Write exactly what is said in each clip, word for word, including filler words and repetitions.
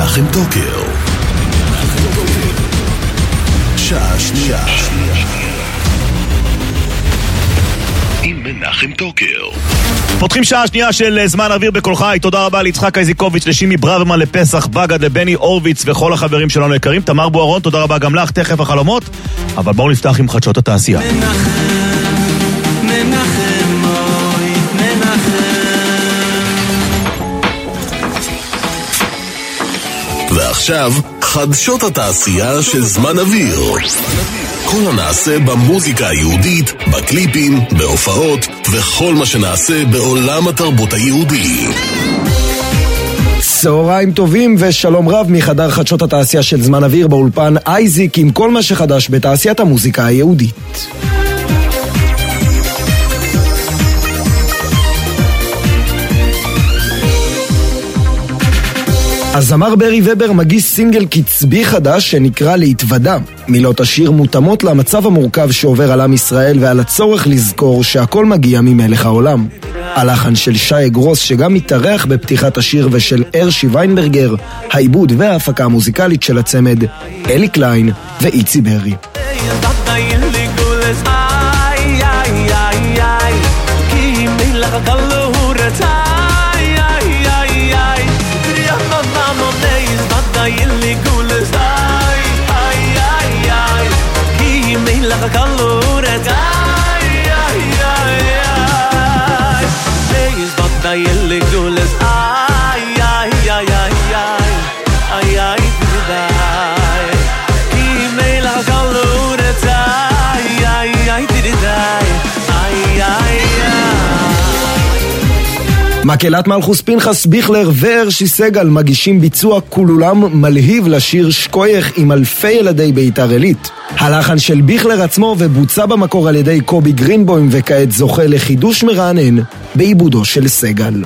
מנחם טוקר. שעה שנייה עם מנחם טוקר. פותחים שעה שנייה של זמן אוויר בכל חי. תודה רבה ליצחק איזיקוביץ', לשימי ברוורמן, לפסח בגד, לבני הורוביץ וכל החברים שלנו היקרים. תמר בוארון, תודה רבה גם לך, תכף החלומות. אבל בואו נפתח עם חדשות התעשייה. מנחם, מנחם, אוי, מנחם. ועכשיו, חדשות התעשייה של זמן אוויר. כל הנעשה במוזיקה היהודית, בקליפים, בהופעות, וכל מה שנעשה בעולם התרבות היהודי. צהריים טובים ושלום רב מחדר חדשות התעשייה של זמן אוויר, באולפן אייזיק עם כל מה שחדש בתעשיית המוזיקה היהודית. הזמר ברי ובר מגיש סינגל קצבי חדש שנקרא להתוודע. מילות השיר מותאמות למצב המורכב שעובר על עם ישראל ועל הצורך לזכור שהכל מגיע ממלך העולם. הלחן של שי גרוס שגם מתארח בפתיחת השיר ושל ארשי ויינברגר, העיבוד וההפקה המוזיקלית של הצמד אלי קליין ואיצי ברי. מקהלת מלכוס פנחס ביכלר וארשי סגל מגישים ביצוע כולולם מלהיב לשיר שקוייך עם אלפי ילדי ביתר עילית. הלחן של ביכלר עצמו ובוצע במקור על ידי קובי גרינבוים וכעת זוכה לחידוש מרענן בעיבודו של סגל.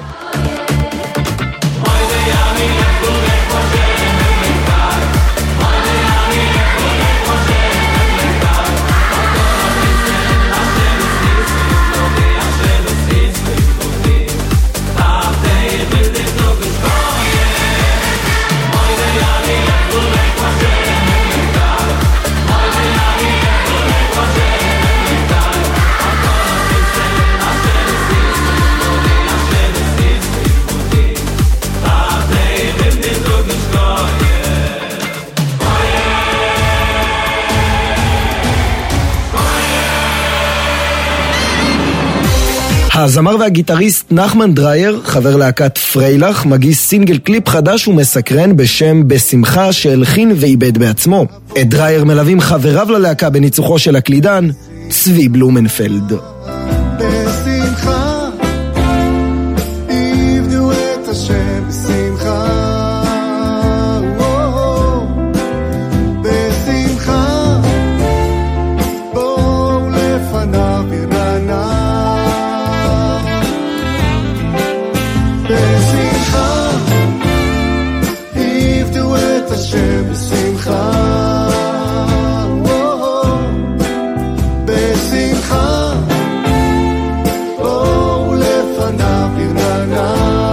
הזמר והגיטריסט נחמן דרייר, חבר להקת פריילך, מגיש סינגל קליפ חדש ומסקרן בשם בשמחה שהלחין ואיבד בעצמו. את דרייר מלווים חבריו ללהקה בניצוחו של הקלידן, צבי בלומנפלד. בשמחה, איבדו את השם בשמחה, בשמחה, בואו לפניו ירענה. בשמחה, איבדו את השם בשמחה, בשמחה, בואו לפניו ירענה.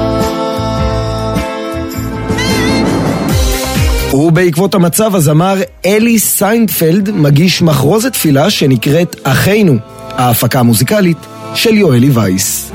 ובעקבות המצב הזמר אלי סיינפלד מגיש מחרוזת תפילה שנקראת אחינו, ההפקה המוזיקלית של יואלי וייס.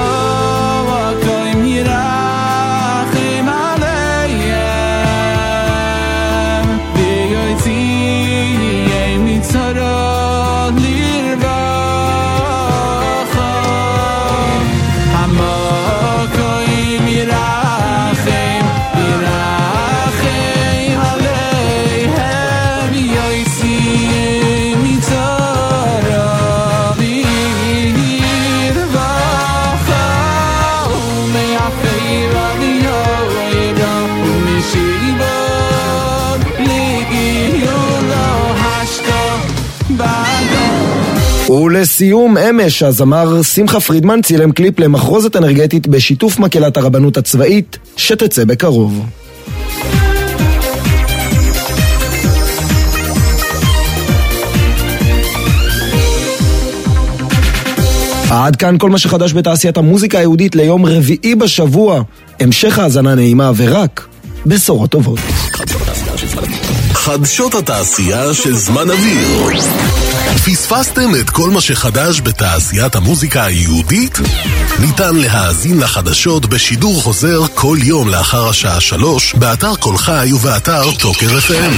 ולסיום אמש, הזמר שמחה פרידמן צילם קליפ למחרוזת אנרגטית בשיתוף מקהלת הרבנות הצבאית שתצא בקרוב. עד כאן כל מה שחדש בתעשיית המוזיקה היהודית ליום רביעי בשבוע. המשך האזנה נעימה ורק בשורות טובות. חדשות התעשייה של זמן אוויר. פספסתם את כל מה שחדש בתעשיית המוזיקה היהודית? ניתן להאזין לחדשות בשידור חוזר כל יום לאחר השעה שלוש באתר כל חי ובאתר טוקר אף אם.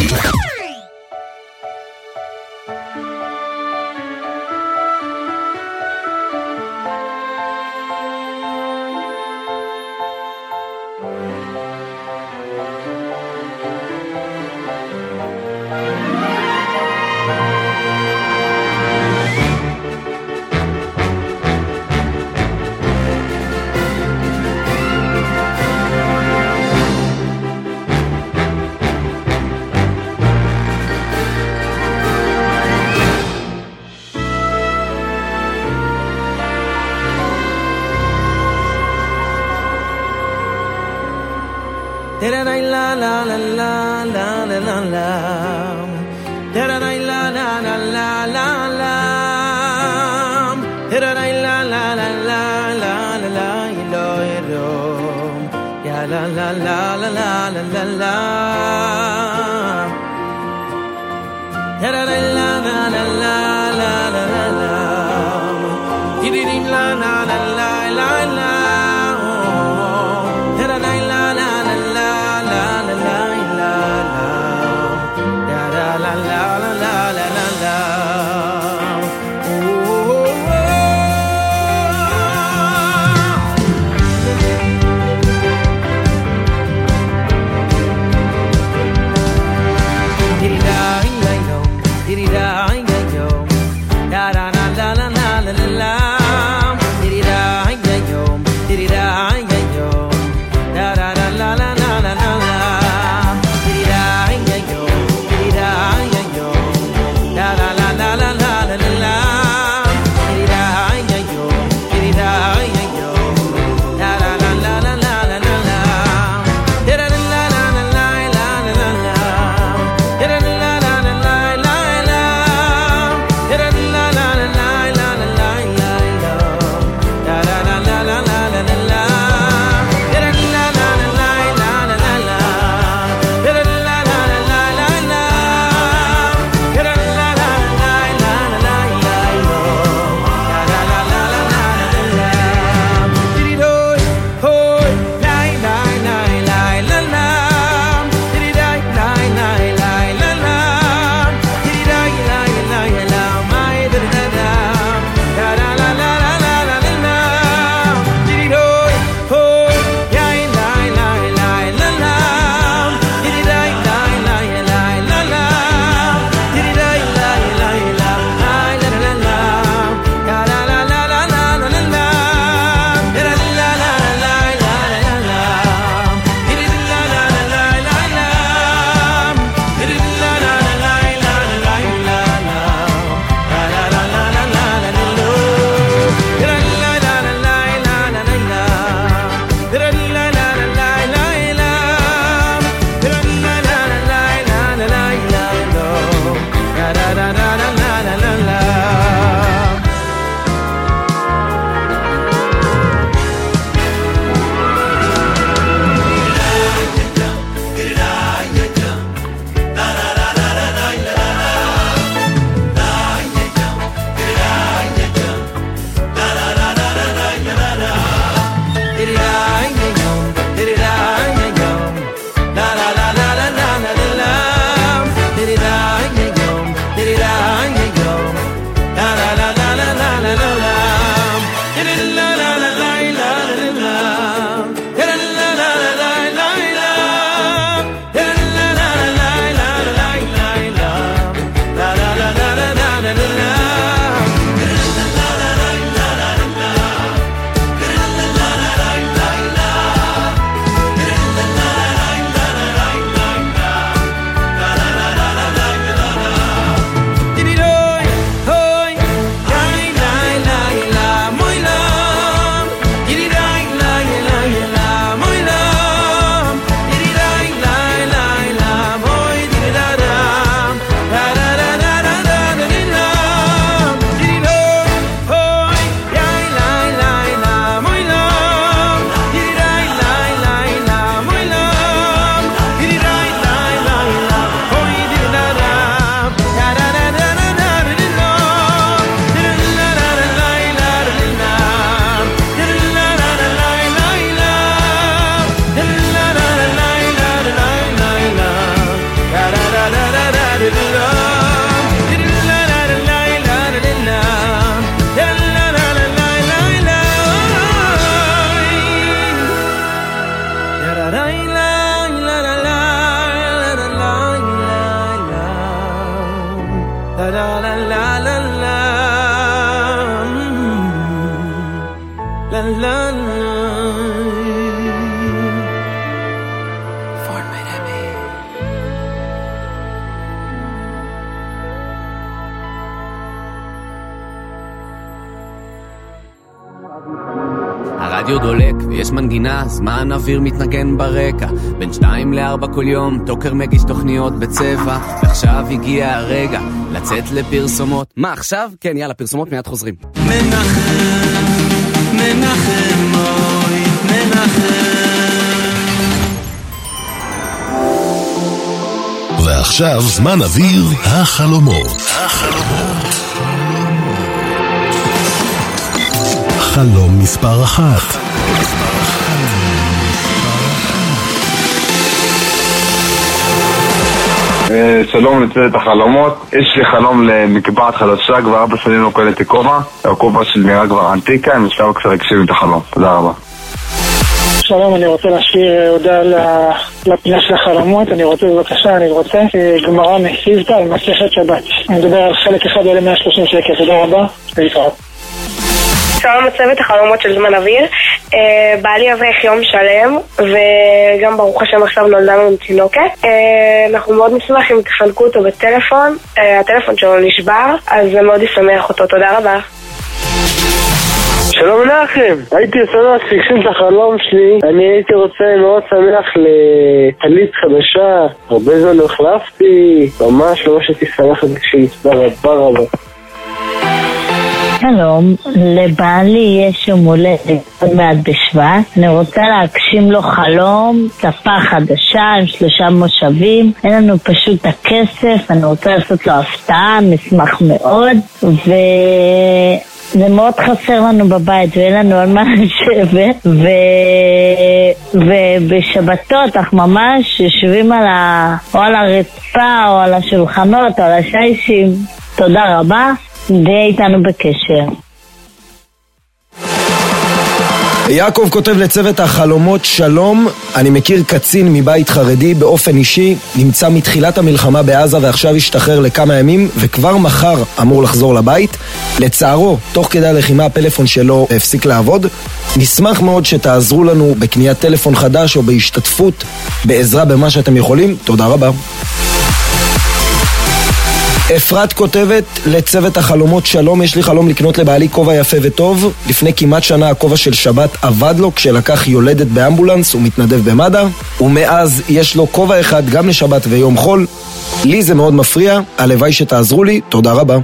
Did La la la la la la La la la הרדיו דולק ויש מנגינה, זמן אוויר מתנגן ברקע, בין שתיים לארבע כל יום, טוקר מגיש תוכניות בצבע, ועכשיו הגיע הרגע לצאת לפרסומות. מה עכשיו? כן, יאללה, פרסומות מיד חוזרים. מנחם, מנחם, אוי, מנחם. ועכשיו זמן אוויר החלומות. החלומות. חלום מספר אחת. שלום לצוות החלומות. יש לי חלום למקבעת חדשה, כבר ארבע שנים לא קולטתי כובע. הכובע שלי נראה כבר אנטיקה, אם אפשר קצת להקשיב את החלום. תודה רבה. שלום, אני רוצה להשאיר הודעה לפינה של החלומות. אני רוצה בבקשה, אני רוצה גמרא מסיבתא על מסכת שבת. אני מדבר על חלק אחד עולה מאה ושלושים שקל. תודה רבה, להתראות. שלום לצוות החלומות של זמן אוויר. בעלי אברך יום שלם, וגם ברוך השם עכשיו נולדה לנו תינוקת. אנחנו מאוד נשמח אם תחלקו אותו בטלפון. הטלפון שלו נשבר, אז זה מאוד ישמח אותו. תודה רבה. שלום לכם, הייתי שמח שהגשים את החלום שלי. אני הייתי רוצה מאוד שמח לטלית חדשה. הרבה זמן לא החלפתי, ממש ממש הייתי שמח כשהיא רבה רבה. שלום, לבעלי יש יום הולדת עוד מעט בשבט. אני רוצה להגשים לו חלום, שפה חדשה עם שלושה מושבים. אין לנו פשוט את הכסף, אני רוצה לעשות לו הפתעה, נשמח מאוד, וזה מאוד חסר לנו בבית ואין לנו על מה לשבת, ו... ובשבתות אנחנו ממש יושבים על ה... או על הרצפה או על השולחנות או על השיישים. תודה רבה, די איתנו בקשר. יעקב כותב לצוות החלומות, שלום, אני מכיר קצין מבית חרדי באופן אישי, נמצא מתחילת המלחמה בעזה ועכשיו השתחרר לכמה ימים וכבר מחר אמור לחזור לבית. לצערו, תוך כדי הלחימה הפלאפון שלו הפסיק לעבוד. נשמח מאוד שתעזרו לנו בקניית טלפון חדש או בהשתתפות בעזרה במה שאתם יכולים. תודה רבה. אפרת כותבת לצוות החלומות, שלום, יש לי חלום לקנות לבעלי כובע יפה וטוב. לפני כמעט שנה הכובע של שבת עבד לו כשלקח יולדת באמבולנס, הוא מתנדב במד"א, ומאז יש לו כובע אחד גם לשבת ויום חול. לי זה מאוד מפריע, הלוואי שתעזרו לי, תודה רבה.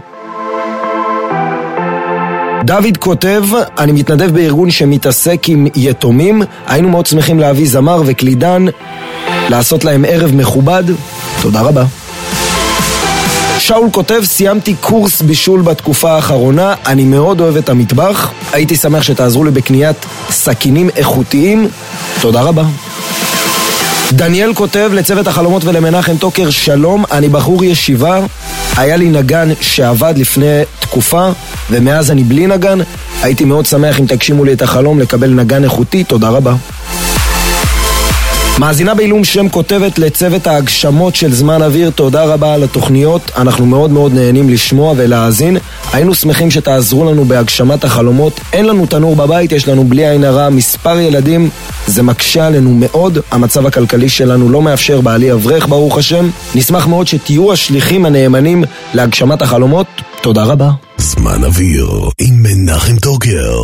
דוד כותב, אני מתנדב בארגון שמתעסק עם יתומים, היינו מאוד שמחים להביא זמר וקלידן, לעשות להם ערב מכובד, תודה רבה. שאול כותב, סיימתי קורס בישול בתקופה האחרונה, אני מאוד אוהב את המטבח, הייתי שמח שתעזרו לי בקניית סכינים איכותיים, תודה רבה. דניאל כותב לצוות החלומות ולמנחם טוקר, שלום, אני בחור ישיבה, היה לי נגן שעבד לפני תקופה ומאז אני בלי נגן, הייתי מאוד שמח אם תגשימו לי את החלום לקבל נגן איכותי, תודה רבה. מאזינה בעילום שם כותבת לצוות ההגשמות של זמן אוויר, תודה רבה על התוכניות, אנחנו מאוד מאוד נהנים לשמוע ולהאזין, היינו שמחים שתעזרו לנו בהגשמת החלומות, אין לנו תנור בבית, יש לנו בלי עין הרע מספר ילדים, זה מקשה עלינו מאוד, המצב הכלכלי שלנו לא מאפשר, בעלי אברך ברוך השם, נשמח מאוד שתהיו השליחים הנאמנים להגשמת החלומות, תודה רבה. זמן אוויר עם מנחם טוקר.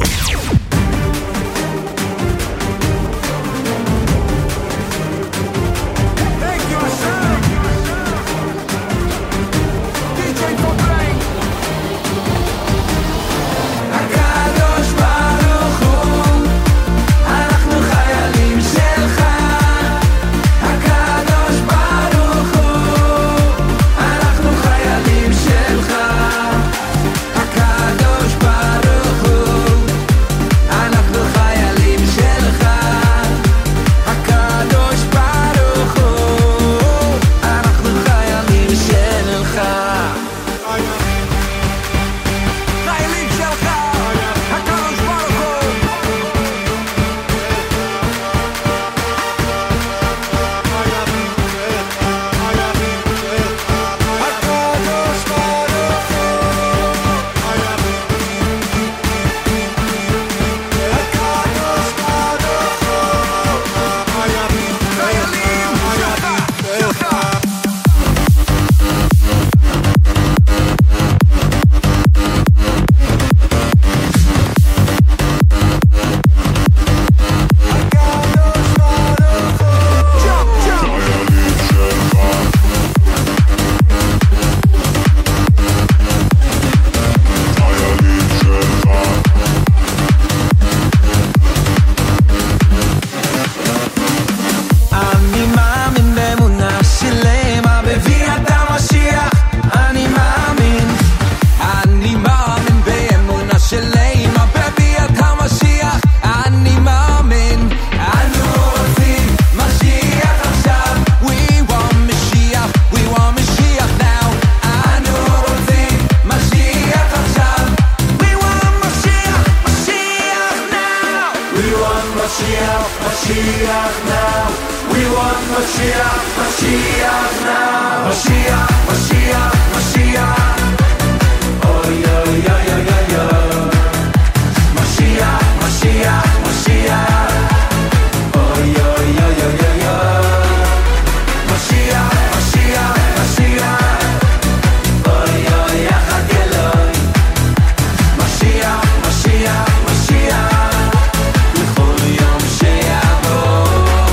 Mashiach now. We want Mashiach, Mashiach now. Mashiach, Mashiach, Mashiach. Oh yo yo yo yo yo. Mashiach, Mashiach, Mashiach. Oh yo yo yo yo yo. Mashiach, Mashiach, Mashiach. Oh yo yachad Eloi. Mashiach, Mashiach, Mashiach. L'chol yom she'yavor.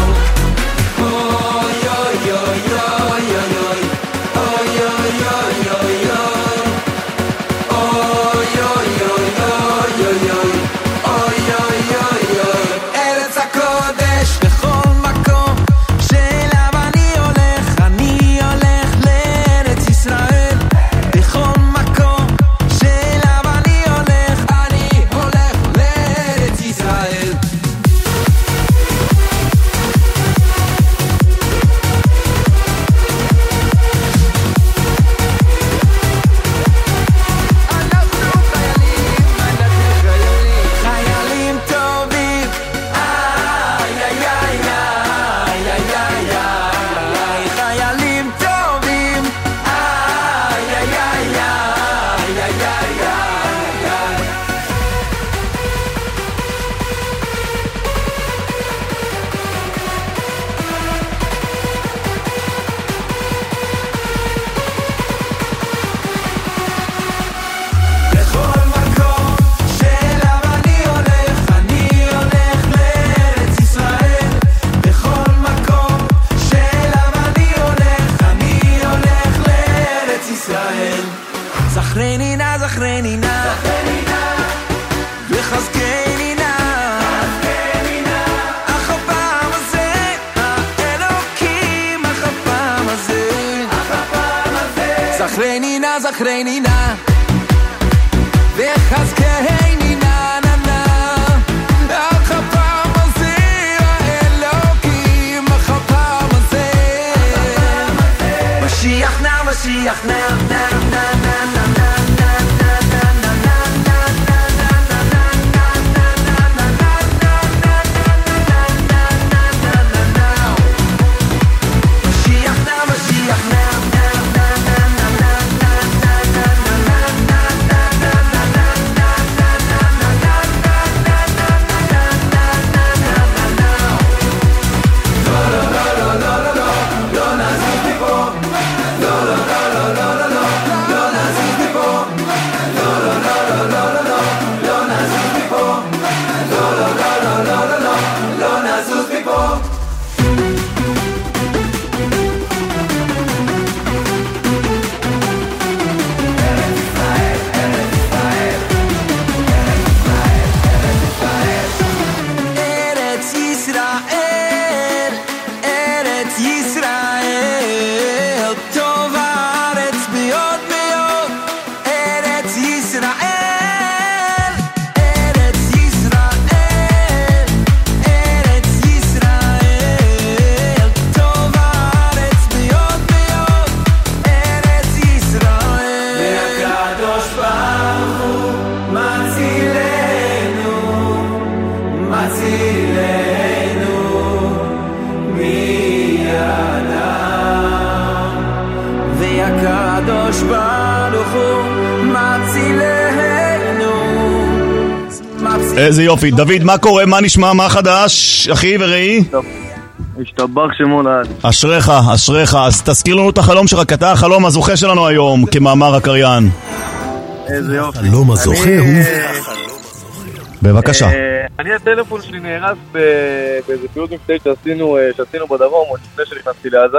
Oh yo yo yo yo yo. Oh yo yo yo yo. Oh yo yo yo yo yo. Oh yo yo yo. Eretz HaKodesh bechol makom שאליו אני הולך, אני הולך לארץ ישראל. בכל מקום שאליו אני הולך, אני הולך לארץ ישראל. חיילים טובים, איי איי איי איי איי איי איי. חיילים טובים, איי איי איי איי איי איי איי. בכל מקום שאליו אני הולך, אני הולך לארץ ישראל. בכל מקום שאליו אני הולך, אני הולך לארץ ישראל. זכרני נא, זכרני נא, וחזקני נא, אך הפעם הזה, האלוקים, אך הפעם הזה, זכרני נא, זכרני נא, וחזקני נא נא נא, אך הפעם הזה, האלוקים, אך הפעם הזה, משיח נא, משיח נא נא נא נא נא נא. ארץ ישראל, ארץ ישראל, טוב הארץ ביוד ביוד. ארץ ישראל, ארץ ישראל, ארץ ישראל, טוב הארץ ביוד ביוד. ארץ ישראל, והקדוש ברוך הוא מצילנו, מצילנו מידם. והקדוש ברוך הוא מצילנו, מצילנו. איזה יופי. דוד, מה קורה? מה נשמע? מה חדש? אחי ורעי? השתבח שמו לעד. אשריך, אשריך. אז תזכיר לנו את החלום שלך, כי אתה החלום הזוכה שלנו היום, כמאמר הקריין. איזה יופי. החלום הזוכה הוא... בבקשה. אני הטלפון שלי נהרס באיזה פעילות מבצעית שעשינו בדרום, עוד לפני שנכנסתי לעזה.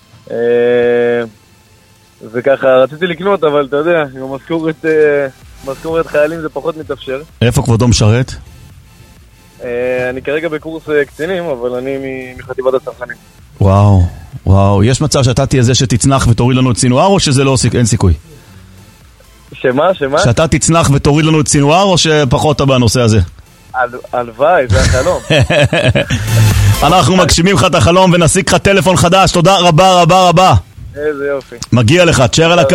וככה רציתי לקנות, אבל אתה יודע, עם משכורת חיילים זה פחות מתאפשר. איפה כבודו משרת? אני כרגע בקורס קצינים, אבל אני מחטיבת הצנחנים. וואו, וואו. יש מצב שאתה תהיה זה שתצנח ותוריד לנו את סינואר, או שזה לא, אין סיכוי? שמה, שמה? שאתה תצנח ותוריד לנו את סינואר, או שפחות בנושא הזה? הלוואי, זה החלום. אנחנו מגשימים לך את החלום ונשיג לך טלפון חדש. תודה רבה רבה רבה. איזה יופי. מגיע לך, תשאר על הקו.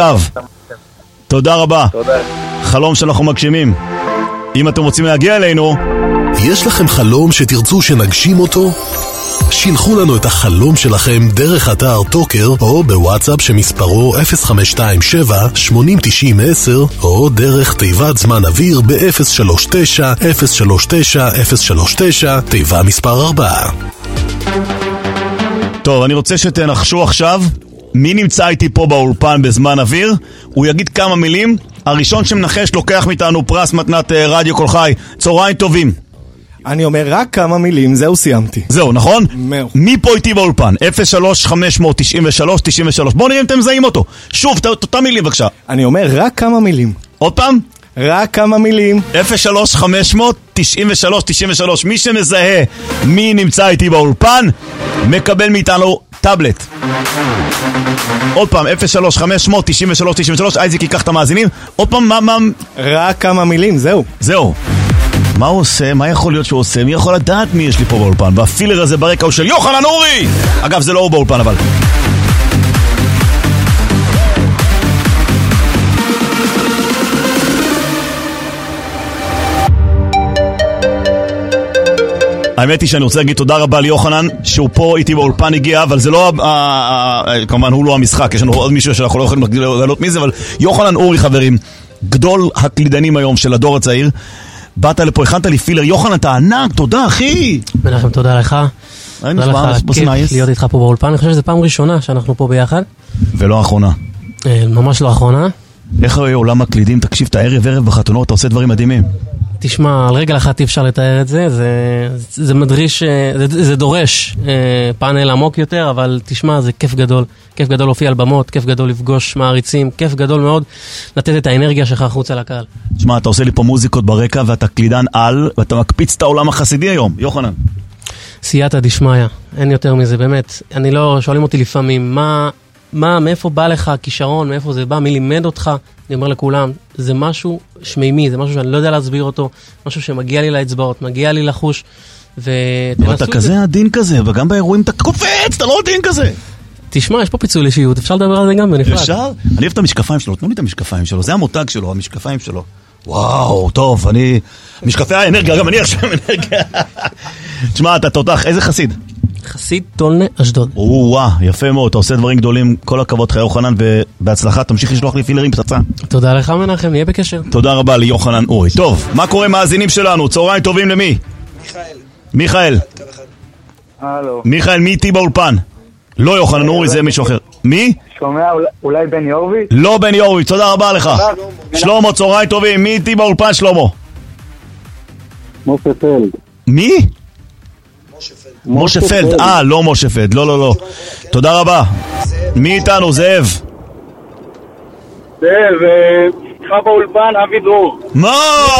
תודה רבה. תודה. חלום שאנחנו מגשימים. אם אתם רוצים להגיע אלינו, יש לכם חלום שתרצו שנגשים אותו? שילחו לנו את החלום שלכם דרך אתר טוקר או בוואטסאפ שמספרו אפס חמש שתיים שבע שמונים תשעים עשר או דרך תיבת זמן אוויר ב-אפס שלוש תשע אפס שלוש תשע אפס שלוש תשע תיבה מספר ארבע. טוב, אני רוצה שתנחשו עכשיו מי נמצא איתי פה באולפן בזמן אוויר. הוא יגיד כמה מילים. הראשון שמנחש לוקח מאיתנו פרס מתנת רדיו כל חי. צהריים טובים. אני אומר רק כמה מילים, זהו סיימתי. זהו, נכון? מאו. מי פה איתי באולפן? אפס שלוש חמש תשע שלוש תשע שלוש. בואו נראה אם אתם מזהים אותו. שוב, אותה מילים בבקשה. אני אומר רק כמה מילים. עוד פעם? רק כמה מילים. אפס שלוש חמש תשע שלוש תשע שלוש. מי שמזהה מי נמצא איתי באולפן מקבל מאיתנו טאבלט. עוד פעם, אפס שלוש חמש תשע שלוש תשע שלוש. אייזיק ייקח את המאזינים. עוד פעם, מה, מה? רק כמה מילים, זהו. זהו. מה הוא עושה? מה יכול להיות שהוא עושה? מי יכול לדעת מי יש לי פה באולפן? והפילר הזה ברקע הוא של יוחנן אורי! אגב, זה לא הוא באולפן, אבל... האמת היא שאני רוצה להגיד תודה רבה ליוחנן שהוא פה איתי באולפן הגיע, אבל זה לא, כמובן הוא לא המשחק, יש לנו עוד מישהו שאנחנו לא יכולים לגלות מי זה, אבל יוחנן אורי, חברים, גדול הקלידנים היום של הדור הצעיר. באת לפה, הכנת לי פילר. יוחנן, אתה ענק, תודה אחי. מנחם, תודה לך. תודה לך, כיף להיות איתך פה באולפן. אני חושב שזו פעם ראשונה שאנחנו פה ביחד. ולא האחרונה. ממש לא האחרונה. איך ראי עולם הקלידים? תקשיב, אתה ערב ערב בחתונות, אתה עושה דברים מדהימים. תשמע, על רגל אחת אי אפשר לתאר את זה, זה, זה מדריש, זה, זה דורש פאנל עמוק יותר, אבל תשמע, זה כיף גדול, כיף גדול להופיע על במות, כיף גדול לפגוש מעריצים, כיף גדול מאוד לתת את האנרגיה שלך החוצה לקהל. תשמע, אתה עושה לי פה מוזיקות ברקע, ואתה קלידן על, ואתה מקפיץ את העולם החסידי היום, יוחנן. סייעתא דשמיא, אין יותר מזה, באמת. אני לא, שואלים אותי לפעמים, מה, מה, מאיפה בא לך כישרון, מאיפה זה בא, מי לימד אותך? אני אומר לכולם, זה משהו שמימי, זה משהו שאני לא יודע להסביר אותו, משהו שמגיע לי לאצבעות, מגיע לי לחוש, ואתה כזה עדין כזה, וגם באירועים אתה קופץ, אתה לא עדין כזה. תשמע, יש פה פיצוי לאישיות, אפשר לדבר על זה גם בנפרד. אפשר? אני אוהב את המשקפיים שלו, תנו לי את המשקפיים שלו, זה המותג שלו, המשקפיים שלו. וואו, טוב, אני... משקפי האנרגיה, גם אני עכשיו אנרגיה. תשמע, אתה תותח, איזה חסיד? חסיד טולנה אשדוד. וואו, יפה מאוד, אתה עושה דברים גדולים, כל הכבוד לך יוחנן, ובהצלחה, תמשיך לשלוח לי פילרים פצצה. תודה לך מנחם, נהיה בקשר. תודה רבה ליוחנן אורי. טוב, מה קורה מאזינים שלנו? צהריים טובים למי? מיכאל. מיכאל. הלו. מיכאל, מי איתי באולפן? לא יוחנן אורי, זה מישהו אחר. מי? שומע, אולי בני הורוביץ? לא בני הורוביץ, תודה רבה לך. שלמה, צהריים טובים, מי איתי באולפן שלמה? משה פלד. מי? משה פלד, אה, לא משה פלד, לא, לא, לא. תודה רבה. מי איתנו? זאב. זאב, איתך באולפן, אבי דרור. מה?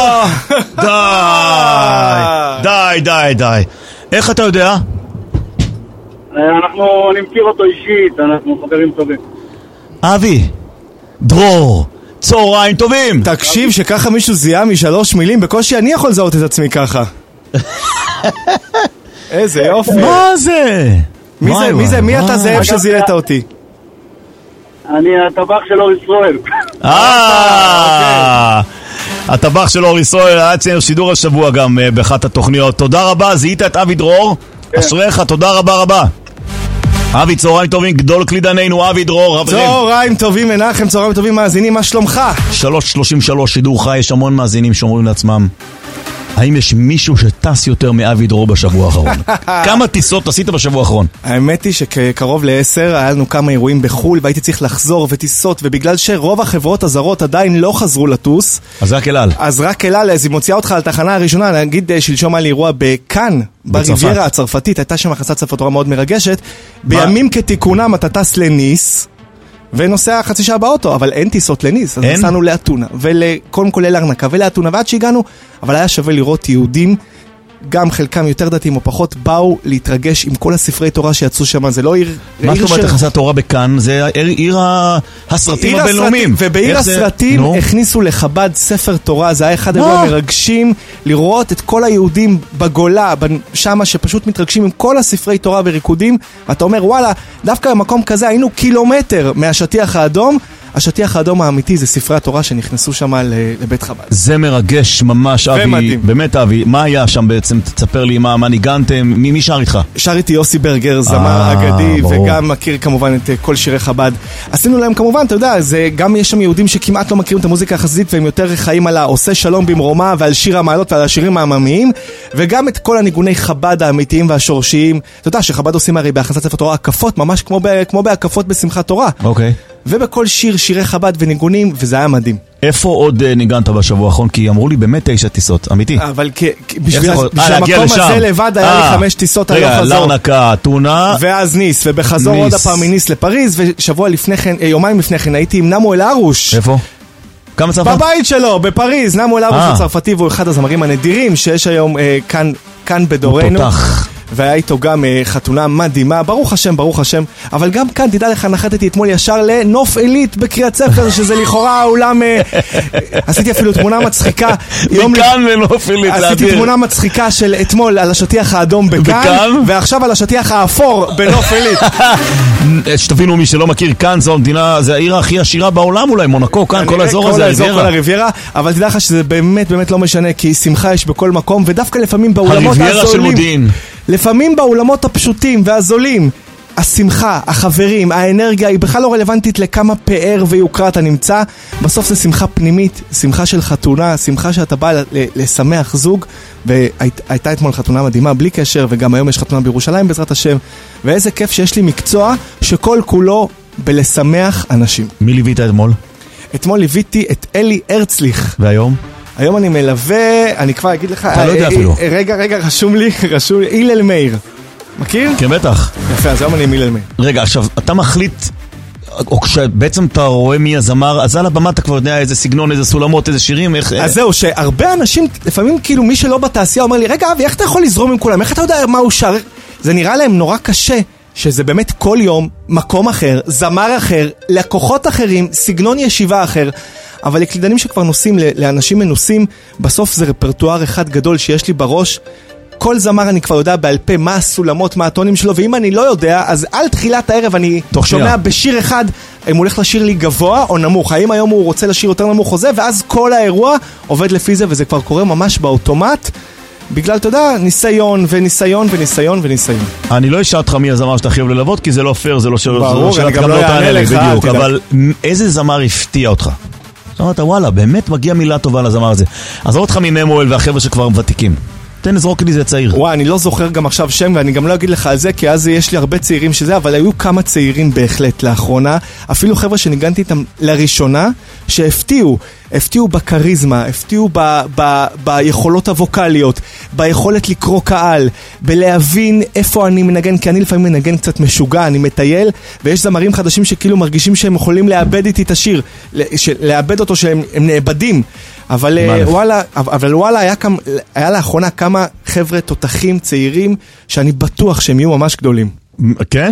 די, די, די, די. איך אתה יודע? אנחנו, אני מכיר אותו אישית, אנחנו חברים טובים. אבי, דרור, צהריים טובים. תקשיב שככה מישהו זיהה משלוש מילים, בקושי אני יכול לזהות את עצמי ככה. איזה יופי. מה זה? מי זה? מי זה? מי אתה זאב שזיהית אותי? אני הטבח של אור ישראל. אה, הטבח של אור ישראל, היה אצלנו שידור השבוע גם באחת התוכניות. תודה רבה, זיהית את אבי דרור? אשריך, תודה רבה רבה. אבי, צהריים טובים, גדול קלידננו, אבי דרור. צהריים טובים מנחם, צהריים טובים מאזינים, מה שלומך? שלוש שלושים ושלוש שידור חי, יש המון מאזינים שאומרים לעצמם, האם יש מישהו שטס יותר מאבי דרור בשבוע האחרון? כמה טיסות עשית בשבוע האחרון? האמת היא שכקרוב לעשר היה לנו כמה אירועים בחול והייתי צריך לחזור וטיסות, ובגלל שרוב החברות הזרות עדיין לא חזרו לטוס, אז רק אלעל. אז רק אלעל, אז היא מוציאה אותך על תחנה הראשונה. נגיד שלשום היה לי אירוע בכאן, בריביירה הצרפתית, הייתה שם הכנסת ספר תורה מאוד מרגשת. בימים כתיקונם אתה טס לניס ונוסע חצי שעה באוטו, אבל אין טיסות לניס, אז נסענו לאתונה, ולקודם כל לארנקה ולאתונה, ועד שהגענו, אבל היה שווה לראות יהודים, גם חלקם יותר דתיים או פחות, באו להתרגש עם כל הספרי תורה שיצאו שם. זה לא עיר... מה זאת אומרת הכנסת תורה בכאן? זה עיר הסרטים הבינלאומיים. ובעיר הסרטים הכניסו לחב"ד ספר תורה, זה היה אחד הדברים המרגשים, לראות את כל היהודים בגולה, שמה שפשוט מתרגשים עם כל הספרי תורה וריקודים, ואתה אומר וואלה, דווקא במקום כזה היינו קילומטר מהשטיח האדום, השטיח האדום האמיתי זה ספרי התורה שנכנסו שם לבית חב"ד. זה מרגש ממש, אבי. ומדהים. באמת, אבי, מה היה שם בעצם? תספר לי מה, מה ניגנתם, מי, מי שר איתך? שר איתי יוסי ברגר, זמר אגדי, וגם מכיר כמובן את כל שירי חב"ד. עשינו להם כמובן, אתה יודע, זה, גם יש שם יהודים שכמעט לא מכירים את המוזיקה החסידית, והם יותר חיים על העושה שלום במרומה ועל שיר המעלות ועל השירים העממיים, וגם את כל הניגוני חב"ד האמיתיים והשורשיים. אתה יודע שחב"ד עושים הרי בהכנסת ספר תורה הקפות, ממש כמו, ב, כמו בהקפות בשמחת תורה. אוקיי. ובכל שיר, שירי חב"ד וניגונים, וזה היה מדהים. איפה עוד ניגנת בשבוע האחרון? כי אמרו לי באמת תשע טיסות, אמיתי. אבל בשביל המקום הזה לבד היה לי חמש טיסות הלוך חזור. רגע, לרנקה, טונה. ואז ניס, ובחזור עוד הפעם מניס לפריז, ושבוע לפני כן, יומיים לפני כן, הייתי עם נמואל ארוש. איפה? כמה צרפת? בבית שלו, בפריז. נמואל ארוש הצרפתי, והוא אחד הזמרים הנדירים שיש היום כאן בדורנו. והיה איתו גם uh, חתונה מדהימה, ברוך השם, ברוך השם. אבל גם כאן, תדע לך, נחתתי אתמול ישר לנוף עילית בקריית ספר, שזה לכאורה האולם... Uh, עשיתי אפילו תמונה מצחיקה. מכאן לנוף עילית, להדיר. עשיתי תמונה מצחיקה של אתמול על השטיח האדום בכאן, ועכשיו על השטיח האפור בנוף עילית. שתבינו, מי שלא מכיר, כאן זו המדינה, זה העיר הכי עשירה בעולם אולי, מונקו, כאן, כל האזור הזה, הריביירה. כל הריביירה, אבל תדע לך שזה באמת באמת לא משנה, כי שמחה יש בכל מקום, ודווקא לפעמים באולמות הזולים. לפעמים באולמות הפשוטים והזולים, השמחה, החברים, האנרגיה היא בכלל לא רלוונטית לכמה פאר ויוקרה אתה נמצא. בסוף זה שמחה פנימית, שמחה של חתונה, שמחה שאתה בא לשמח זוג. והייתה אתמול חתונה מדהימה בלי קשר, וגם היום יש חתונה בירושלים בעזרת השם. ואיזה כיף שיש לי מקצוע שכל כולו בלשמח אנשים. מי ליווית אתמול? אתמול ליוויתי את אלי הרצליך. והיום? היום אני מלווה, אני כבר אגיד לך... אתה לא יודע אפילו. רגע, רגע, רשום לי, רשום לי, אילל מאיר. מכיר? כן, בטח. יפה, אז היום אני עם אילל מאיר. רגע, עכשיו, אתה מחליט, או כשבעצם אתה רואה מי הזמר, אז על הבמה אתה כבר יודע איזה סגנון, איזה סולמות, איזה שירים, איך... אז זהו, שהרבה אנשים, לפעמים כאילו מי שלא בתעשייה אומר לי, רגע, אבי, איך אתה יכול לזרום עם כולם? איך אתה יודע מה הוא שר? זה נראה להם נורא קשה. שזה באמת כל יום, מקום אחר, זמר אחר, לקוחות אחרים, סגנון ישיבה אחר. אבל לקלידנים שכבר נוסעים לאנשים מנוסים, בסוף זה רפרטואר אחד גדול שיש לי בראש. כל זמר אני כבר יודע בעל פה מה הסולמות, מה הטונים שלו, ואם אני לא יודע, אז על תחילת הערב אני שומע בשיר אחד, אם הוא הולך לשיר לי גבוה או נמוך, האם היום הוא רוצה לשיר יותר נמוך או זה, ואז כל האירוע עובד לפי זה, וזה כבר קורה ממש באוטומט. בגלל, אתה יודע, ניסיון וניסיון וניסיון וניסיון. אני לא אשאל אותך מי הזמר שאתה חייב ללוות, כי זה לא פייר, זה לא שאלה. ברור, אני גם לא יענה לך. בדיוק, אבל איזה זמר הפתיע אותך? זאת אומרת, וואלה, באמת מגיע מילה טובה לזמר הזה. אז עוד לך מנמואל והחבר'ה שכבר ותיקים. תן לזרוק לי זה צעיר. וואי, אני לא זוכר גם עכשיו שם, ואני גם לא אגיד לך על זה, כי אז יש לי הרבה צעירים שזה, אבל היו כמה צעירים בהחלט לאחרונה, אפילו חבר'ה שניגנתי איתם לראשונה, שהפתיעו, הפתיעו בקריזמה, הפתיעו ב, ב, ביכולות הווקליות, ביכולת לקרוא קהל, בלהבין איפה אני מנגן, כי אני לפעמים מנגן קצת משוגע, אני מטייל, ויש זמרים חדשים שכאילו מרגישים שהם יכולים לאבד איתי את השיר, לאבד אותו שהם נאבדים. אבל וואלה, אבל וואלה היה, כמה, היה לאחרונה כמה חבר'ה תותחים צעירים שאני בטוח שהם יהיו ממש גדולים. כן?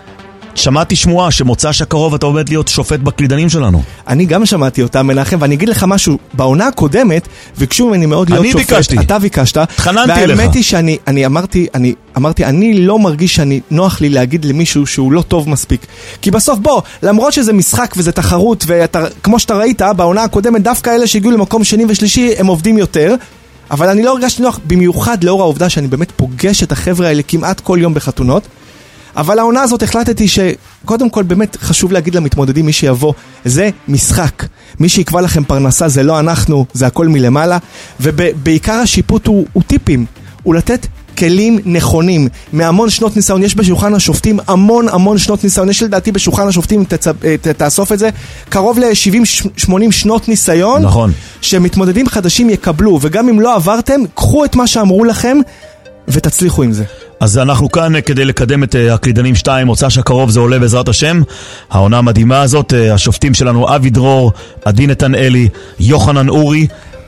שמעתי שמועה שמוצ"ש הקרוב אתה עומד להיות שופט בקלידנים שלנו. אני גם שמעתי אותה, מנחם, ואני אגיד לך משהו, בעונה הקודמת ביקשו ממני מאוד להיות שופט. אני ביקשתי. אתה ביקשת. התחננתי אליך. והאמת היא שאני אני אמרתי, אני אמרתי, אני לא מרגיש שאני נוח לי להגיד למישהו שהוא לא טוב מספיק. כי בסוף בוא, למרות שזה משחק וזה תחרות, וכמו שאתה ראית, בעונה הקודמת דווקא אלה שהגיעו למקום שני ושלישי הם עובדים יותר. אבל אני לא הרגשתי נוח, במיוחד לאור העובדה שאני באמת פוגש את החבר'ה האלה כמעט כל יום בחתונות. אבל העונה הזאת החלטתי שקודם כל באמת חשוב להגיד למתמודדים, מי שיבוא, זה משחק. מי שיקבע לכם פרנסה זה לא אנחנו, זה הכל מלמעלה. ובעיקר השיפוט הוא, הוא טיפים, הוא לתת כלים נכונים. מהמון שנות ניסיון, יש בשולחן השופטים המון המון שנות ניסיון. יש לדעתי בשולחן השופטים, תצ... ת... תאסוף את זה, קרוב ל-שבעים שמונים שנות ניסיון. נכון. שמתמודדים חדשים יקבלו, וגם אם לא עברתם, קחו את מה שאמרו לכם ותצליחו עם זה. אז אנחנו כאן כדי לקדם את הקלידנים שתיים, מוצ"ש הקרוב זה עולה בעזרת השם. העונה המדהימה הזאת, השופטים שלנו אבי דרור, עדי נתנאלי, יוחנן אורי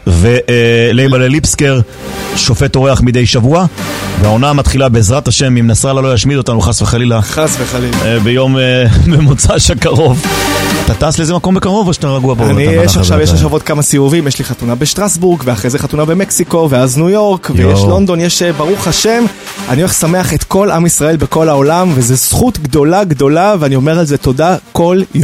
ולייבל ליפסקר, שופט אורח מדי שבוע. והעונה מתחילה בעזרת השם, אם נסראללה לא ישמיד אותנו חס וחלילה, חס וחלילה ביום במוצ"ש הקרוב. אתה טס לאיזה מקום בקרוב או שאתה רגוע פה? אני יש עכשיו, יש עכשיו עוד כמה סיבובים, יש לי חתונה בשטרסבורג ואחרי זה חתונה במקסיקו ואז ניו יורק ויש לונדון, יש ברוך השם. אני הולך לשמח את כל עם ישראל בכל העולם, וזה זכות גדולה גדולה, ואני אומר על זה תודה כל יום.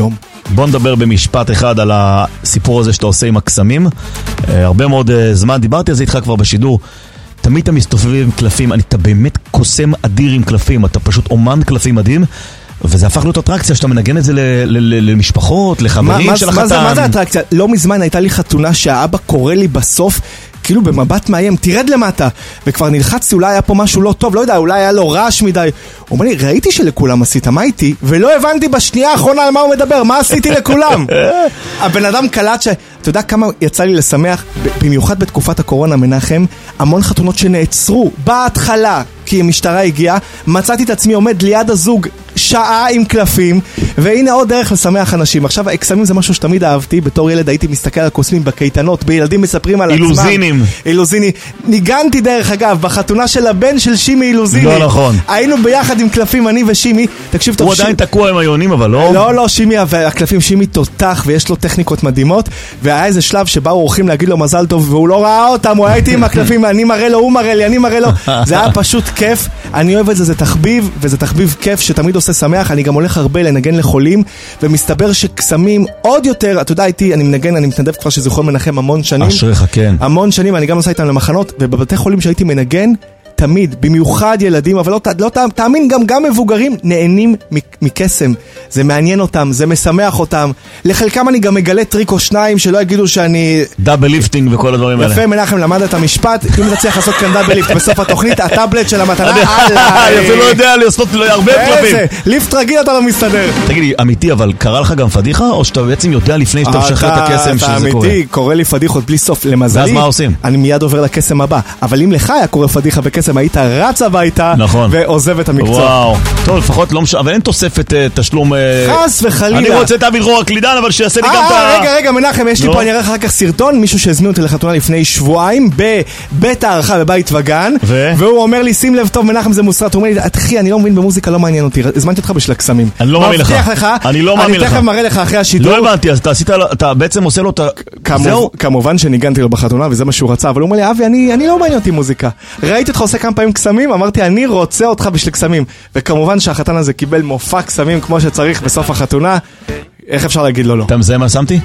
בוא נדבר במשפט אחד על הסיפור הזה שאתה עושה עם הקסמים. הרבה מאוד זמן, דיברתי על זה איתך כבר בשידור. תמיד אתה מסתובב עם קלפים, אתה באמת קוסם אדיר עם קלפים, אתה פשוט אומן קלפים מדהים, וזה הפך להיות אטרקציה שאתה מנגן את זה למשפחות, לחברים של החתן. מה זה אטרקציה? לא מזמן הייתה לי חתונה שהאבא קורא לי בסוף, כאילו במבט מאיים, תרד למטה, וכבר נלחצתי, אולי היה פה משהו לא טוב, לא יודע, אולי היה לו רעש מדי. הוא אומר לי, ראיתי שלכולם עשית, מה איתי? ולא הבנתי בשנייה האחרונה על מה הוא מדבר, מה עשיתי לכולם? הבן אדם קלט ש... אתה יודע כמה יצא לי לשמח, במיוחד בתקופת הקורונה, מנחם, המון חתונות שנעצרו בהתחלה, כי המשטרה הגיעה, מצאתי את עצמי עומד ליד הזוג שעה עם קלפים, והנה עוד דרך לשמח אנשים. עכשיו, הקסמים זה משהו שתמיד אהבתי, בתור ילד הייתי מסתכל על קוסמים בקייטנות, בילדים מספרים על עצמם. אילוזינים. אילוזיני. ניגנתי דרך אגב, בחתונה של הבן של שימי אילוזיני. לא נכון. היינו ביחד עם קלפים, אני ושימי. תקשיב טוב. הוא עדיין תקוע עם היונים, אבל לא. לא, לא, שימי, והקלפים שימי תותח, ויש לו טכניקות מדהימות, והיה איזה שלב שבאו אורחים להגיד לו מזל טוב, והוא לא ראה אותם, הוא היה איתי עם הקלפים, אני מראה לו, הוא מראה לי, אני מראה לו. זה היה פשוט כיף. אני אוהב את זה, זה תחביב, וזה תחביב כיף שתמיד עושה שמח. אני גם הולך הרבה לנגן לחולים, ומסתבר שקסמים עוד יותר, אתה יודע איתי, אני מנגן, אני מתנדב כבר שזיכרון מנחם המון שנים. אשריך, כן. המון שנים, אני גם עושה איתם למחנות, ובבתי חולים שהייתי מנגן, תמיד, במיוחד ילדים, אבל לא, לא תאמין, גם, גם מבוגרים נהנים מקסם. זה מעניין אותם, זה משמח אותם. לחלקם אני גם מגלה טריק או שניים שלא יגידו שאני... דאבל ליפטינג וכל הדברים האלה. יפה, מנחם, למד את המשפט. אם תצליח לעשות כאן דאבל ליפט בסוף התוכנית, הטאבלט של המתנה, אני אפילו לא יודע לעשות הרבה קלפים. ליפט רגיל אתה לא מסתדר. תגידי, אמיתי, אבל קרה לך גם פדיחה, או שאתה בעצם יודע לפני שאתה משחרר את הקסם שזה קורה? אמיתי, קורה לי פדיחות בלי סוף. למזלי, ואז מה עושים? אני מיד עובר לקסם הבא. אבל אם לך היה קורה פדיחה בקסם, היית רץ הביתה ועוזב את המקצוע. וואו. טוב, לפחות לא משנה, אבל אין תוספת תשלום. חס וחלילה. אני רוצה את אבי דרור הקלידן, אבל שיעשה לי גם את ה... רגע, רגע, מנחם, יש לי פה, אני אראה אחר כך סרטון, מישהו שהזמין אותי לחתונה לפני שבועיים, בבית הערכה בבית וגן, והוא אומר לי, שים לב טוב, מנחם זה מוסרט, הוא אומר לי, אחי, אני לא מבין במוזיקה, לא מעניין אותי, הזמנתי אותך בשביל הקסמים. אני לא מאמין לך. אני לא מאמין לך. אני תכף מראה לך אחרי השידור. לא הבנתי, אז אתה עשית, אתה בעצם עושה לו את ה... כמובן שניגנתי לו בחתונה, וזה מה שהוא רצה, אבל הוא אומר לי, אבי, אני, אני לא מעניין אותי מוזיקה. ראיתי אותך עושה כמה פעמים קסמים, אמרתי, אני רוצה אותך בשביל קסמים. וכמובן שהחתן הזה קיבל מופע קסמים כמו שצריך בסוף החתונה. איך אפשר להגיד לו לא? אתה מזהה מה שמתי?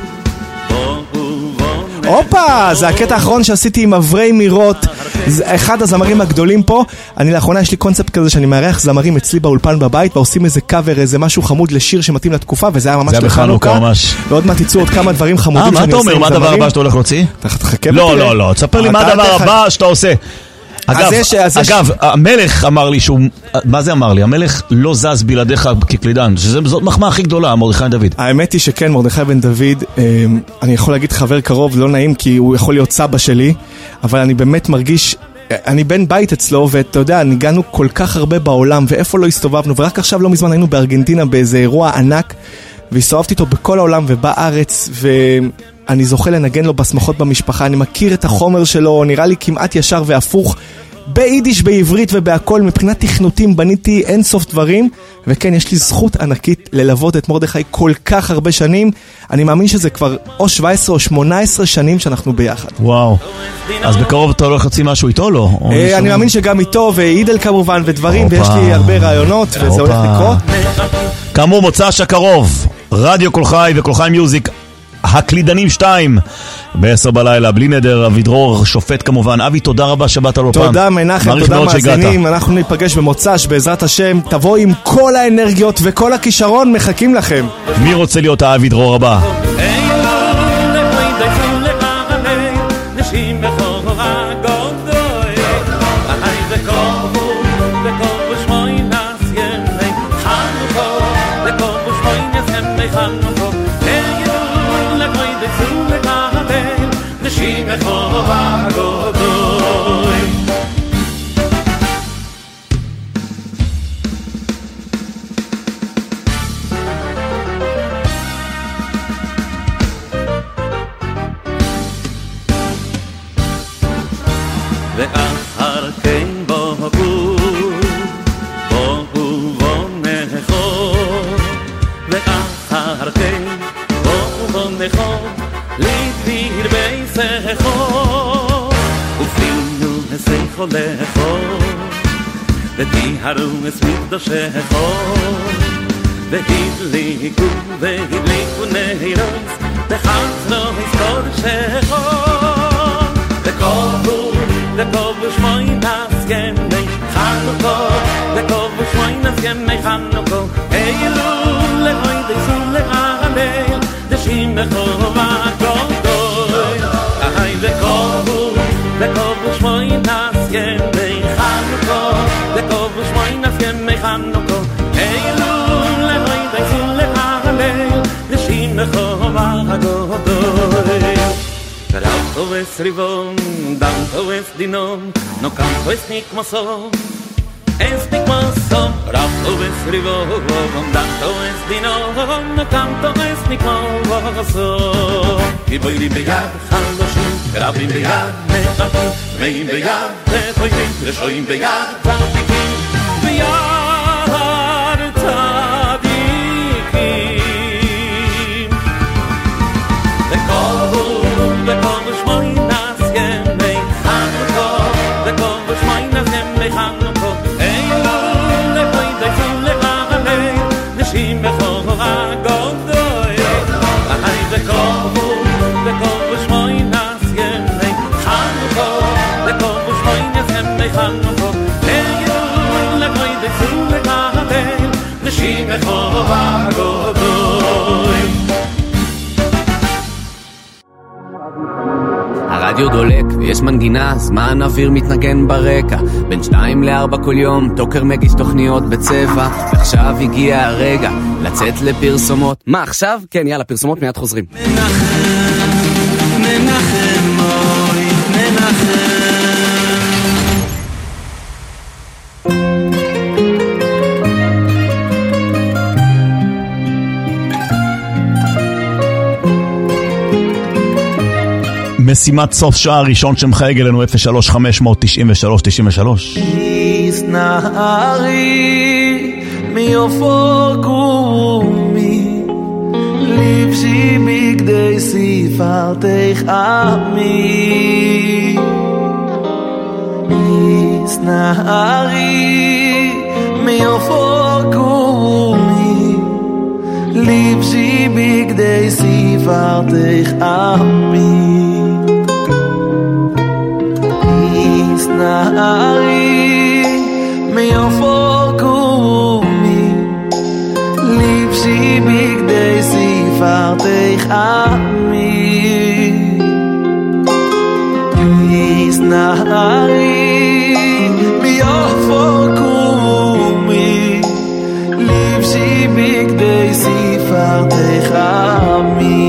אופה, זה הקטע האחרון שעשיתי עם אברי מירות, אחד הזמרים הגדולים פה. אני לאחרונה יש לי קונספט כזה שאני מארח זמרים אצלי באולפן בבית ועושים איזה קאבר, איזה משהו חמוד לשיר שמתאים לתקופה, וזה היה ממש לחנוכה. ועוד מעט תצאו עוד כמה דברים חמודים שאני עושה עם זמרים. מה אתה אומר? מה הדבר הבא שאתה הולך להוציא? תחכה לא, לא, לא, תספר לי מה הדבר הבא שאתה עושה. אגב, אגב, המלך אמר לי שהוא, מה זה אמר לי? המלך לא זז בלעדיך כקלידן, שזאת מחמאה הכי גדולה, מרדכי בן דוד. האמת היא שכן, מרדכי בן דוד, אני יכול להגיד חבר קרוב, לא נעים כי הוא יכול להיות סבא שלי, אבל אני באמת מרגיש, אני בן בית אצלו, ואתה יודע, ניגענו כל כך הרבה בעולם, ואיפה לא הסתובבנו, ורק עכשיו לא מזמן היינו בארגנטינה באיזה אירוע ענק, והסתובבתי איתו בכל העולם ובארץ, ואני זוכה לנגן לו בשמחות במשפחה, אני מכיר את החומר שלו, נראה לי כמעט ישר והפוך, ביידיש, בעברית ובהכל, מבחינת תכנותים בניתי אין סוף דברים, וכן, יש לי זכות ענקית ללוות את מרדכי כל כך הרבה שנים, אני מאמין שזה כבר או שבע עשרה או שמונה עשרה שנים שאנחנו ביחד. וואו, אז בקרוב אתה הולך להוציא משהו איתו או לא? אני מאמין שגם איתו, ואידל כמובן, ודברים, ויש לי הרבה רעיונות, וזה הולך לקרות. כאמור, מוצ"ש הקרוב, רדיו כל חי וכל חי מיוזיק, הקלידנים שתיים בעשר בלילה, בלי נדר, אבי דרור, שופט כמובן. אבי, תודה רבה שבאת לו פעם. תודה מנחם, תודה מאזינים, אנחנו ניפגש במוצ"ש בעזרת השם, תבואו עם כל האנרגיות וכל הכישרון, מחכים לכם. מי רוצה להיות האבי דרור הבא? ותיהרו את מקדושך והדליקו והדליקו נרות וחזרו יזכור שחור וקובו וקובו שמוינס ימי חנוכו וקובו שמוינס ימי חנוכו אילו לבוי דייסו להלל דשים בחובה גודוי אהי וקובו וקובו שמוינס ימי חנוכו וקובו שמוינס ימי חנוכו אילו לבוי דייסו להלל דשים בחובה גודוי Raucho es rivon, danto es dinom, no canto es nikmoso, es nikmoso. Raucho es rivon, danto es dinom, no canto es nikmoso. Iboyri beyad chaloshim, rabim beyad mechapim, meim beyad mechoyim, reshoyim beyad tzadikim, beyad tzadikim. Lekovu וקובו שמוינס ימי חנוכו וקובו שמוינס ימי חנוכו אילו לבוי דייסו להלל נשים בחורה גודוי אהי וקובו וקובו שמוינס ימי חנוכו וקובו שמוינס ימי חנוכו אילו לבוי דייסו להלל נשים בחורה גודוי הרדיו דולק ויש מנגינה, זמן אוויר מתנגן ברקע בין שתיים לארבע כל יום, טוקר מגיש תוכניות בצבע ועכשיו הגיע הרגע לצאת לפרסומות. מה עכשיו? כן, יאללה, פרסומות מיד חוזרים. מנחם, מנחם מוי, מנחם משימת סוף שעה ראשון שמחייג אלינו אפס שלוש חמש תשע שלוש תשע שלוש. Is nahari mi oforkumi Livshi bigdei sifarteich ami Is nahari mi oforkumi Livshi bigdei sifarteich ami Nahari mi oforkumi Livshi bigdei sifarteich ami Is nahari mi oforkumi Livshi bigdei sifarteich ami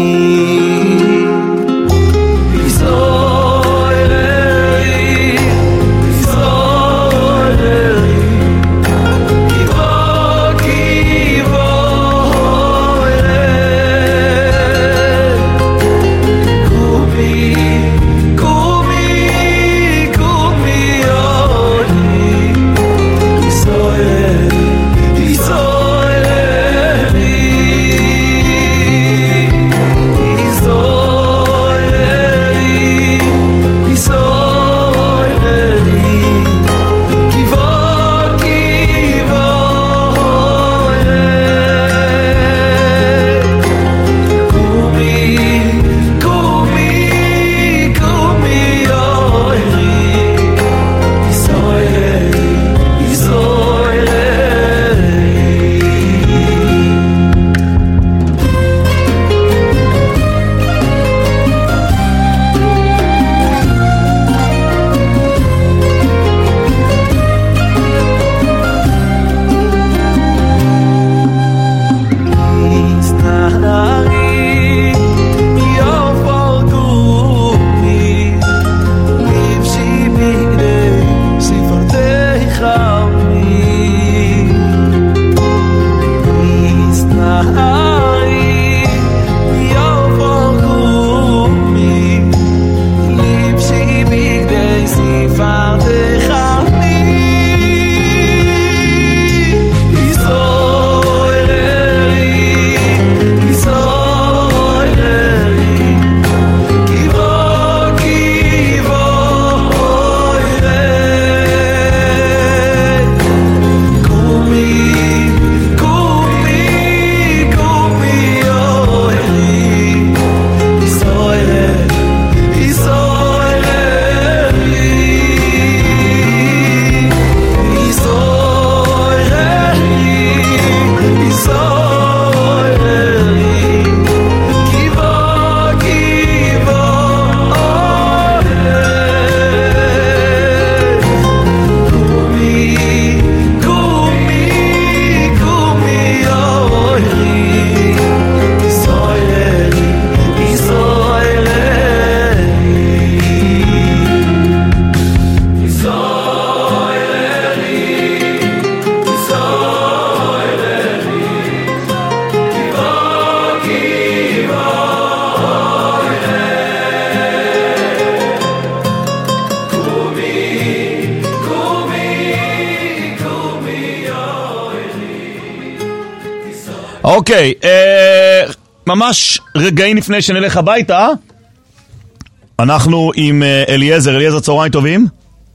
אוקיי, אה, ממש רגעים לפני שנלך הביתה, אנחנו עם אה, אליעזר. אליעזר, צהריים טובים.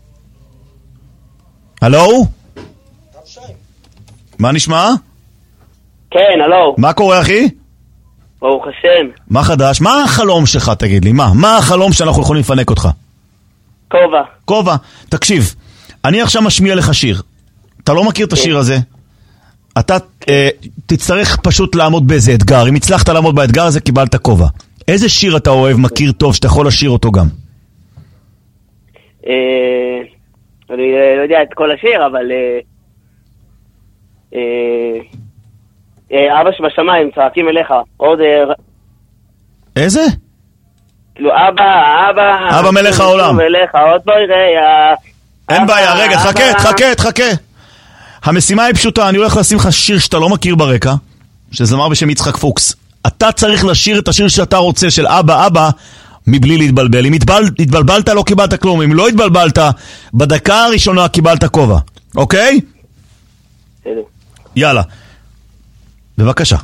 הלו? מה נשמע? כן, הלו. מה קורה, אחי? ברוך השם. מה חדש? מה החלום שלך, תגיד לי? מה? מה החלום שאנחנו יכולים לפנק אותך? כובע. כובע. תקשיב, אני עכשיו משמיע לך שיר. אתה לא מכיר את השיר הזה? אתה אה, תצטרך פשוט לעמוד באיזה אתגר. אם הצלחת לעמוד באתגר הזה, קיבלת כובע. איזה שיר אתה אוהב, מכיר טוב, שאתה יכול לשיר אותו גם? אה, אני לא יודע את כל השיר, אבל... אה, אה, אה, אבא שבשמיים, צועקים אליך. עוד... אה, איזה? כאילו, אבא, אבא... אבא מלך העולם. אליך, עוד בואי ראה... אין בעיה, רגע, חכה, חכה, חכה. המשימה היא פשוטה, אני הולך לשים לך שיר שאתה לא מכיר ברקע, שזמר בשם יצחק פוקס. אתה צריך לשיר את השיר שאתה רוצה, של אבא, אבא, מבלי להתבלבל. אם התבל, התבלבלת, לא קיבלת כלום. אם לא התבלבלת, בדקה הראשונה קיבלת כובע. אוקיי? בסדר. יאללה. בבקשה.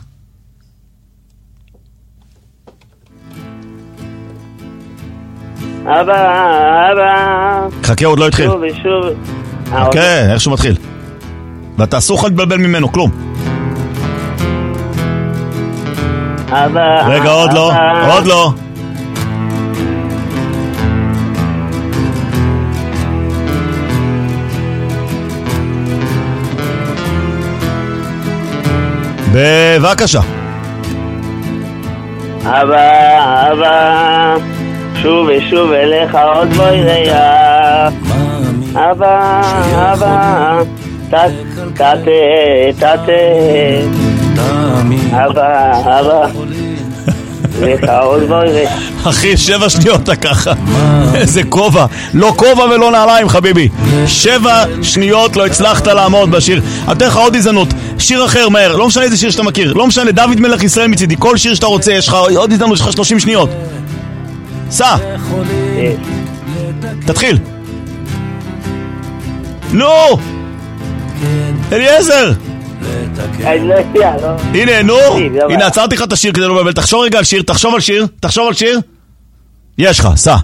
אבא, אבא... חכה, עוד לא התחיל. שוב ושוב... אוקיי, איך שהוא מתחיל. ואתה אסור לך להתבלבל ממנו, כלום. אבא... רגע, עוד לא, עוד לא. בבקשה. אבא, אבא... שוב ושוב אליך עוד בואי ראה. אבא, אבא... תתה, תתה, אבא, אבא, לך עוד בואי. אחי, שבע שניות אתה ככה. איזה כובע. לא כובע ולא נעליים, חביבי. שבע שניות לא הצלחת לעמוד בשיר. אתן לך עוד הזדמנות. שיר אחר, מהר. לא משנה איזה שיר שאתה מכיר. לא משנה, דוד מלך ישראל מצידי. כל שיר שאתה רוצה, יש לך עוד הזדמנות, יש לך שלושים שניות. סע. תתחיל. נו! אליעזר! הנה, נו! הנה, עצרתי לך את השיר כדי לא לבלבל. תחשוב רגע על שיר, תחשוב על שיר, תחשוב על שיר. יש לך, סע.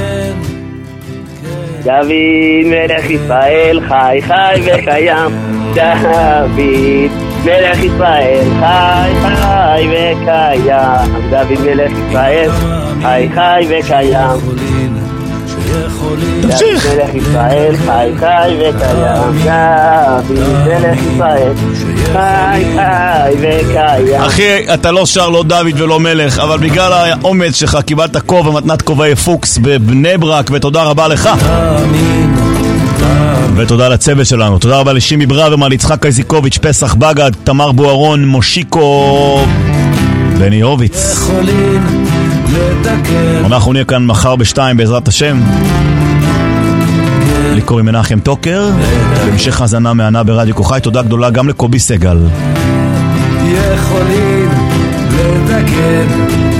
דוד מלך ישראל חי חי וקיים. דוד מלך ישראל חי חי וקיים. דוד מלך ישראל חי חי וקיים. תמשיך. דוד מלך ישראל חי חי וקיים. דוד מלך ישראל חי חי וקיים. אחי, אתה לא שר לא דוד ולא מלך, אבל בגלל האומץ שלך קיבלת כובע, מתנת כובעי פוקס בבני ברק, ותודה רבה לך. ותודה לצוות שלנו. תודה רבה לשימי ברוורמן, יצחק איזיקוביץ', פסח בגד, תמר בוארון, מושיקו, בני הורוביץ. אנחנו נהיה כאן מחר בשתיים בעזרת השם. לי קוראים מנחם טוקר, בהמשך האזנה מהנה ברדיו כוחי. תודה גדולה גם לקובי סגל. יכולים לתקן